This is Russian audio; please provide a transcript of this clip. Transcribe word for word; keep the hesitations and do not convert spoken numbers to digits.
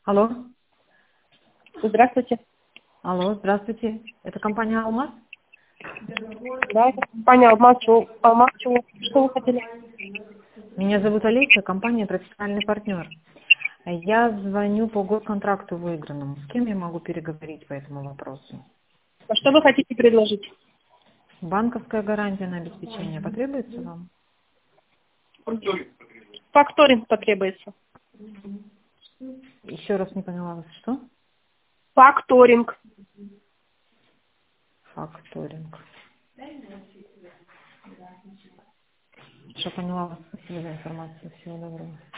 Алло. Здравствуйте. Алло, здравствуйте. Это компания «Алмаз»? Да, это компания «Алмаз». Что Алмаз, чего? Что вы хотели? Меня зовут Олеся, компания «Профессиональный партнер». Я звоню по госконтракту выигранному. С кем я могу переговорить по этому вопросу? А что вы хотите предложить? Банковская гарантия на обеспечение потребуется вам? Факторинг потребуется. Еще раз не поняла вас, что? Факторинг. Факторинг. Что поняла вас? Спасибо за информацию. Всего доброго.